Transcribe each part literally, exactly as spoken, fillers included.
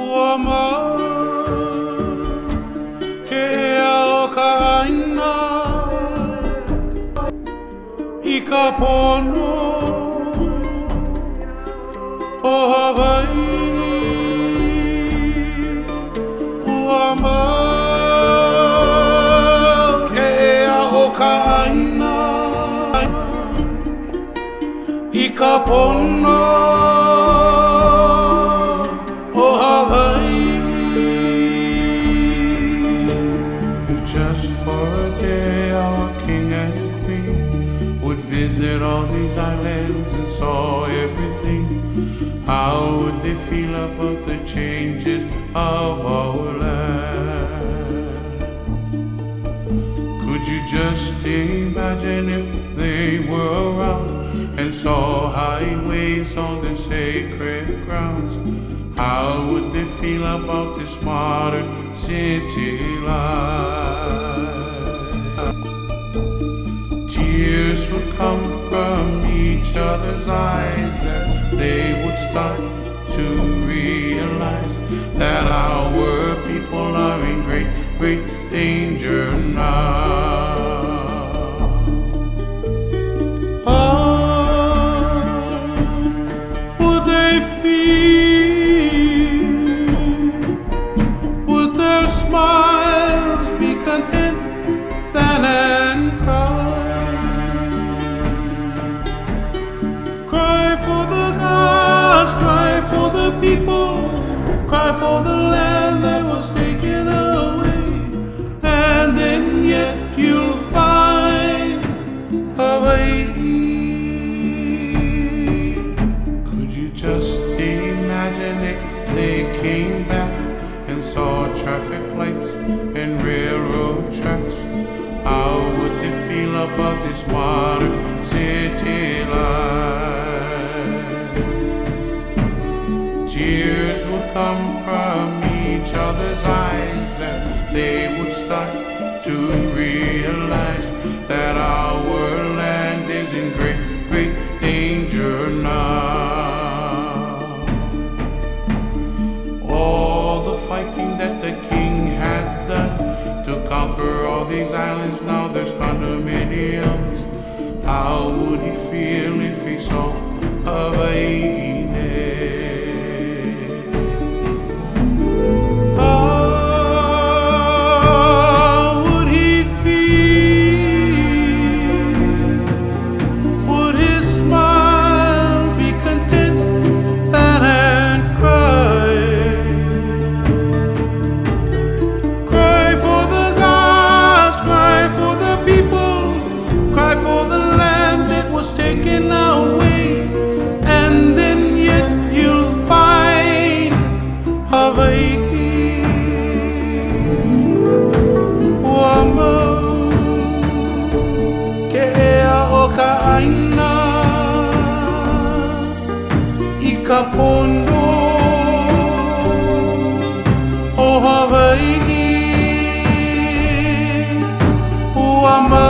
Uama ke ao kaina I ka pono o Hawaii. Uama ke ao kaina I ka pono o Hawaii. Just for a day our king and queen would visit all these islands and saw everything. How would they feel about the changes of our land? Could you just imagine if they were around and saw highways on the sacred grounds? How would they feel about this modern city life? Tears would come from each other's eyes as they would start to realize that our people are in great, great danger now. Smiles be content than and cry. Cry for the gods, cry for the people, cry for the land that was taken away. And then yet you'll find Hawaii. Could you just imagine if they came back and saw traffic lights and railroad tracks? How would they feel about this modern city life? Tears would come from each other's eyes and they would start to realize that our land is in great, great danger now. Fighting that the king had done to conquer all these islands, now there's condominiums. How would he feel if he saw Hawaii? How would he feel? Would his smile be content than and cry? Taken away, and then yet you'll find Hawaii. Uama ke ao kaina I ka pono o Hawaii. Uama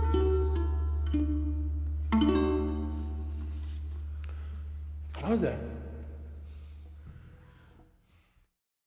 How's that?